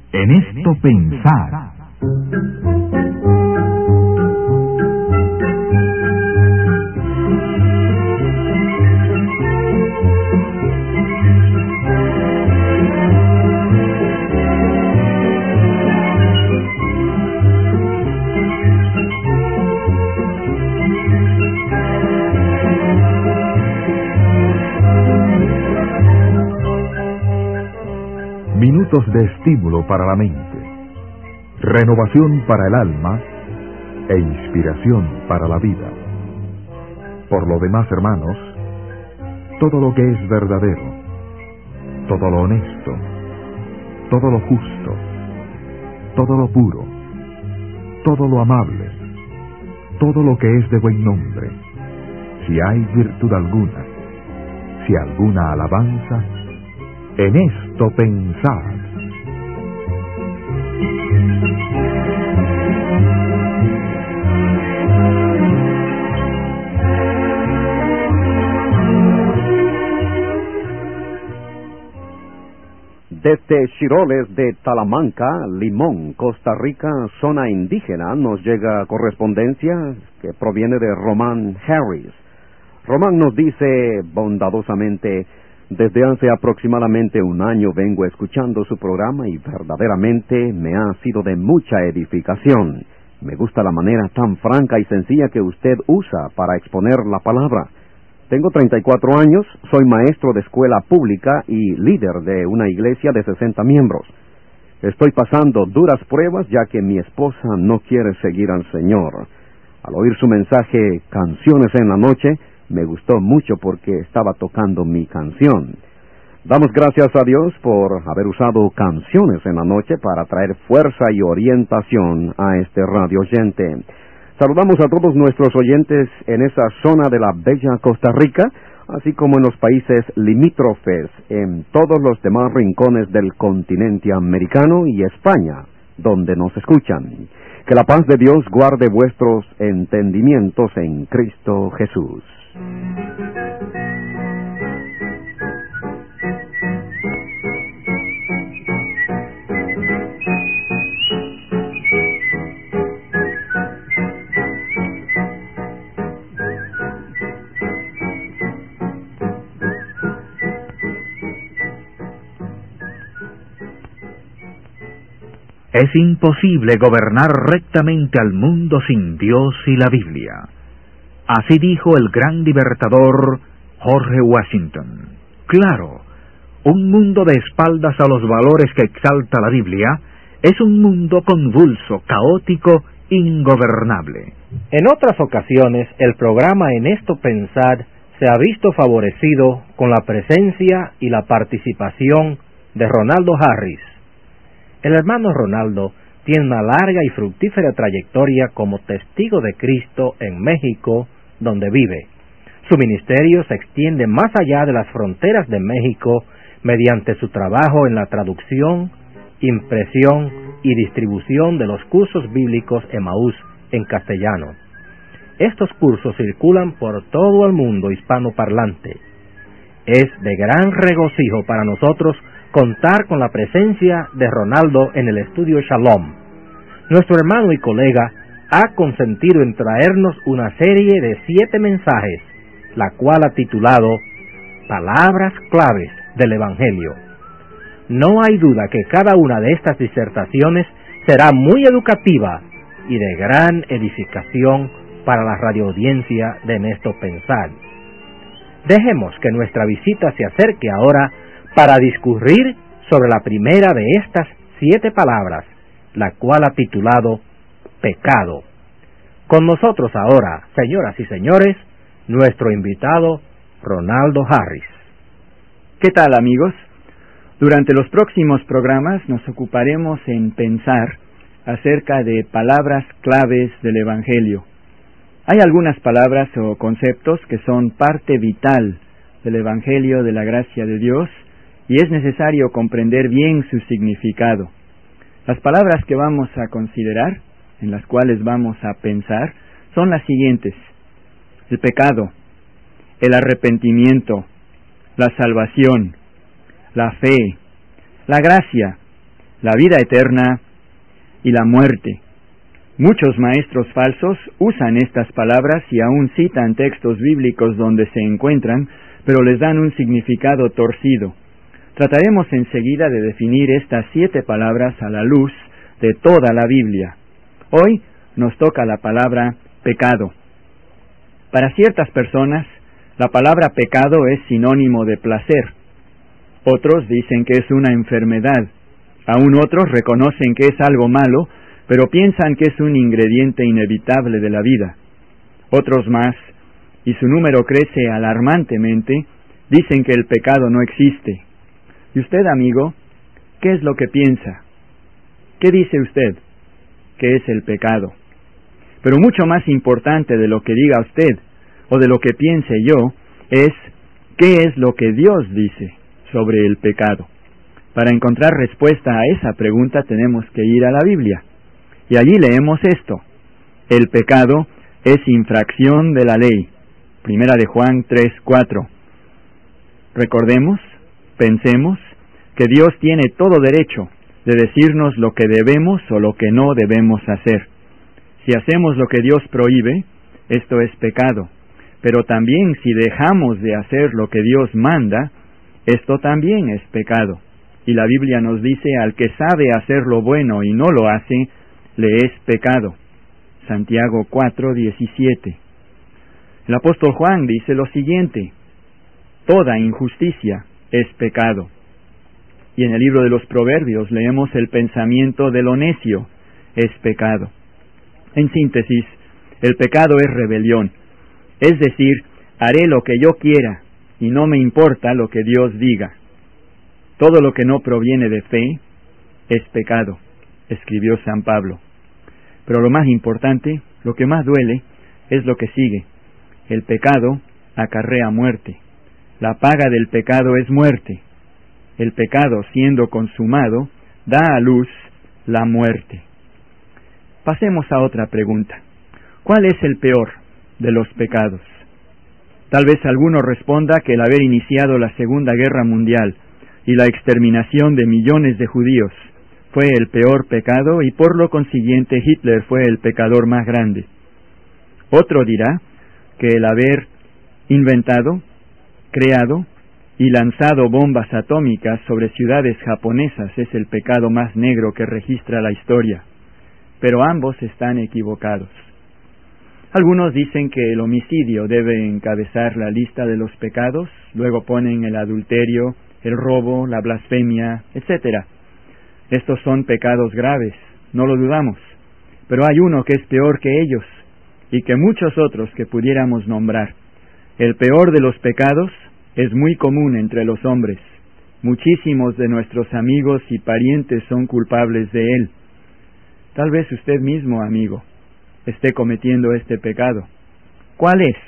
En esto pensar. Minutos de estímulo para la mente, renovación para el alma e inspiración para la vida. Por lo demás, hermanos, todo lo que es verdadero, todo lo honesto, todo lo justo, todo lo puro, todo lo amable, todo lo que es de buen nombre, si hay virtud alguna, si alguna alabanza, en esto pensad. Desde Xiroles de Talamanca, Limón, Costa Rica, zona indígena, nos llega correspondencia que proviene de Román Harris. Román nos dice bondadosamente: desde hace aproximadamente un año vengo escuchando su programa y verdaderamente me ha sido de mucha edificación. Me gusta la manera tan franca y sencilla que usted usa para exponer la palabra. Tengo 34 años, soy maestro de escuela pública y líder de una iglesia de 60 miembros. Estoy pasando duras pruebas ya que mi esposa no quiere seguir al Señor. Al oír su mensaje Canciones en la Noche, me gustó mucho porque estaba tocando mi canción. Damos gracias a Dios por haber usado Canciones en la Noche para traer fuerza y orientación a este radio oyente. Saludamos a todos nuestros oyentes en esa zona de la bella Costa Rica, así como en los países limítrofes, en todos los demás rincones del continente americano y España, donde nos escuchan. Que la paz de Dios guarde vuestros entendimientos en Cristo Jesús. Es imposible gobernar rectamente al mundo sin Dios y la Biblia. Así dijo el gran libertador George Washington. Claro, un mundo de espaldas a los valores que exalta la Biblia es un mundo convulso, caótico, ingobernable. En otras ocasiones, el programa En esto pensar se ha visto favorecido con la presencia y la participación de Ronaldo Harris. El hermano Ronaldo tiene una larga y fructífera trayectoria como testigo de Cristo en México, donde vive. Su ministerio se extiende más allá de las fronteras de México mediante su trabajo en la traducción, impresión y distribución de los cursos bíblicos Emaús en castellano. Estos cursos circulan por todo el mundo hispanoparlante. Es de gran regocijo para nosotros contar con la presencia de Ronaldo en el estudio Shalom. Nuestro hermano y colega ha consentido en traernos una serie de 7 mensajes, la cual ha titulado Palabras claves del Evangelio. No hay duda que cada una de estas disertaciones será muy educativa y de gran edificación para la radioaudiencia de En esto pensar. Dejemos que nuestra visita se acerque ahora para discurrir sobre la primera de estas 7 palabras, la cual ha titulado Pecado. Con nosotros ahora, señoras y señores, nuestro invitado Ronaldo Harris. ¿Qué tal, amigos? Durante los próximos programas nos ocuparemos en pensar acerca de palabras claves del Evangelio. Hay algunas palabras o conceptos que son parte vital del Evangelio de la gracia de Dios y es necesario comprender bien su significado. Las palabras que vamos a considerar, en las cuales vamos a pensar, son las siguientes: el pecado, el arrepentimiento, la salvación, la fe, la gracia, la vida eterna y la muerte. Muchos maestros falsos usan estas palabras y aún citan textos bíblicos donde se encuentran, pero les dan un significado torcido. Trataremos enseguida de definir estas 7 palabras a la luz de toda la Biblia. Hoy nos toca la palabra pecado. Para ciertas personas, la palabra pecado es sinónimo de placer. Otros dicen que es una enfermedad. Aún otros reconocen que es algo malo, pero piensan que es un ingrediente inevitable de la vida. Otros más, y su número crece alarmantemente, dicen que el pecado no existe. ¿Y usted, amigo, qué es lo que piensa? ¿Qué dice usted? ¿Qué es el pecado? Pero mucho más importante de lo que diga usted, o de lo que piense yo, es ¿qué es lo que Dios dice sobre el pecado? Para encontrar respuesta a esa pregunta tenemos que ir a la Biblia. Y allí leemos esto: el pecado es infracción de la ley. Primera de Juan 3:4. Recordemos, pensemos, que Dios tiene todo derecho de decirnos lo que debemos o lo que no debemos hacer. Si hacemos lo que Dios prohíbe, esto es pecado. Pero también si dejamos de hacer lo que Dios manda, esto también es pecado. Y la Biblia nos dice: al que sabe hacer lo bueno y no lo hace, le es pecado. Santiago 4:17. El apóstol Juan dice lo siguiente: toda injusticia es pecado. Y en el libro de los Proverbios leemos: el pensamiento de lo necio es pecado. En síntesis, el pecado es rebelión. Es decir, haré lo que yo quiera y no me importa lo que Dios diga. Todo lo que no proviene de fe es pecado, escribió San Pablo. Pero lo más importante, lo que más duele, es lo que sigue. El pecado acarrea muerte. La paga del pecado es muerte. El pecado, siendo consumado, da a luz la muerte. Pasemos a otra pregunta. ¿Cuál es el peor de los pecados? Tal vez alguno responda que el haber iniciado la Segunda Guerra Mundial y la exterminación de millones de judíos fue el peor pecado y por lo consiguiente Hitler fue el pecador más grande. Otro dirá que el haber inventado, creado y lanzado bombas atómicas sobre ciudades japonesas es el pecado más negro que registra la historia. Pero ambos están equivocados. Algunos dicen que el homicidio debe encabezar la lista de los pecados, luego ponen el adulterio, el robo, la blasfemia, etc. Estos son pecados graves, no lo dudamos, pero hay uno que es peor que ellos, y que muchos otros que pudiéramos nombrar. El peor de los pecados es muy común entre los hombres. Muchísimos de nuestros amigos y parientes son culpables de él. Tal vez usted mismo, amigo, esté cometiendo este pecado. ¿Cuál es?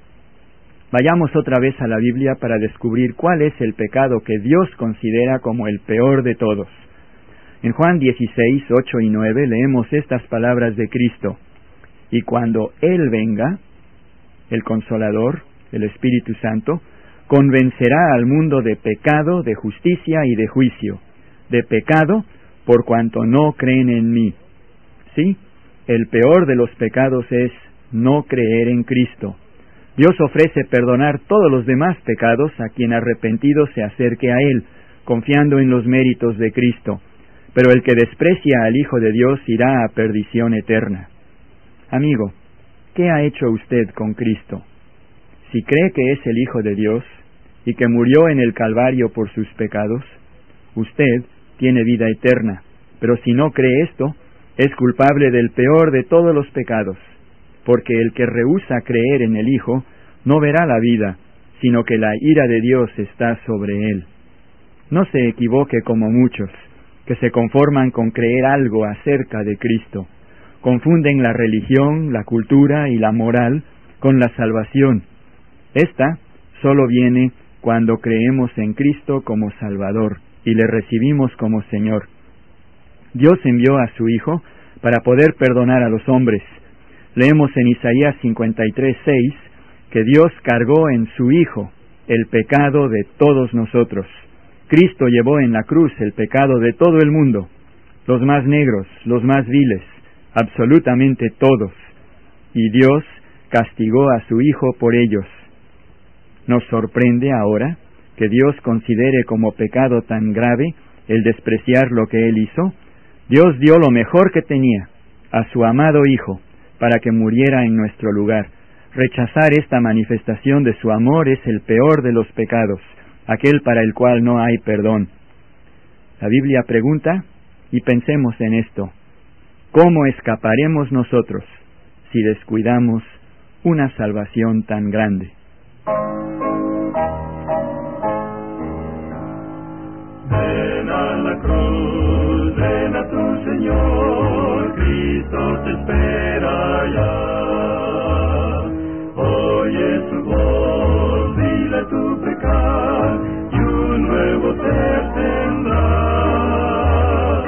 Vayamos otra vez a la Biblia para descubrir cuál es el pecado que Dios considera como el peor de todos. En Juan 16:8 y 9 leemos estas palabras de Cristo: y cuando Él venga, el Consolador, el Espíritu Santo, convencerá al mundo de pecado, de justicia y de juicio. De pecado, por cuanto no creen en mí. Sí, el peor de los pecados es no creer en Cristo. Dios ofrece perdonar todos los demás pecados a quien arrepentido se acerque a Él, confiando en los méritos de Cristo. Pero el que desprecia al Hijo de Dios irá a perdición eterna. Amigo, ¿qué ha hecho usted con Cristo? Si cree que es el Hijo de Dios y que murió en el Calvario por sus pecados, usted tiene vida eterna. Pero si no cree esto, es culpable del peor de todos los pecados, porque el que rehúsa creer en el Hijo no verá la vida, sino que la ira de Dios está sobre él. No se equivoque como muchos, que se conforman con creer algo acerca de Cristo. Confunden la religión, la cultura y la moral con la salvación. Esta solo viene cuando creemos en Cristo como Salvador y le recibimos como Señor. Dios envió a su Hijo para poder perdonar a los hombres. Leemos en Isaías 53:6 que Dios cargó en su Hijo el pecado de todos nosotros. Cristo llevó en la cruz el pecado de todo el mundo, los más negros, los más viles, absolutamente todos, y Dios castigó a su Hijo por ellos. ¿Nos sorprende ahora que Dios considere como pecado tan grave el despreciar lo que Él hizo? Dios dio lo mejor que tenía, a su amado Hijo, para que muriera en nuestro lugar. Rechazar esta manifestación de su amor es el peor de los pecados, aquel para el cual no hay perdón. La Biblia pregunta, y pensemos en esto: ¿cómo escaparemos nosotros si descuidamos una salvación tan grande? Ven a la cruz, ven a tu Señor, Cristo te espera ya. Oye su voz, dile tu pecado y un nuevo ser tendrás.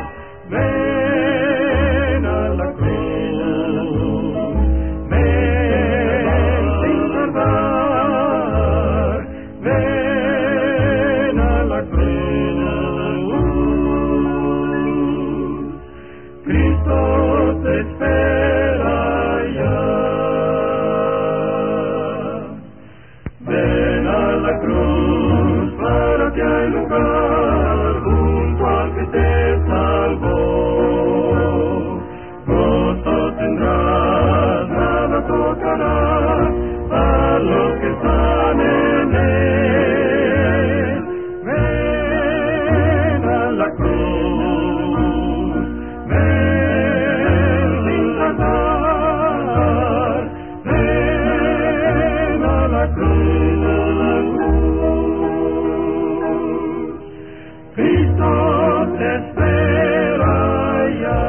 Ven a la cruz, ven sin tardar, ven a la cruz. Cristo te espera ya. Ven a la cruz, para que hay lugar junto al que te salvó. Gozo tendrás, nada tocará a los que están en él. Ven a la cruz, ven sin tardar, ven a la cruz. Cristo te espera ya.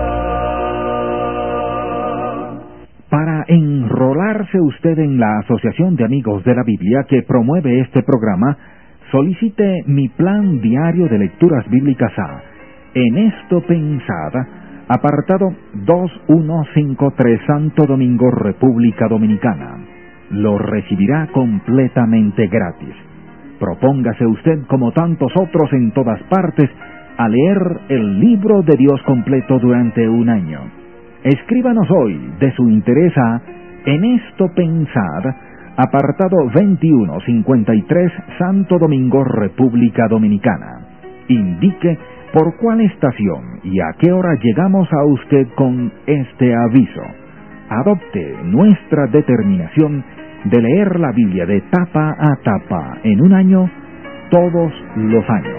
Para enrolarse usted en la Asociación de Amigos de la Biblia que promueve este programa, solicite mi plan diario de lecturas bíblicas a En esto pensad, apartado 2153, Santo Domingo, República Dominicana. Lo recibirá completamente gratis. Propóngase usted, como tantos otros en todas partes, a leer el libro de Dios completo durante un año. Escríbanos hoy de su interés a En esto pensad, apartado 2153, Santo Domingo, República Dominicana. Indique por cuál estación y a qué hora llegamos a usted con este aviso. Adopte nuestra determinación de leer la Biblia de tapa a tapa en un año, todos los años.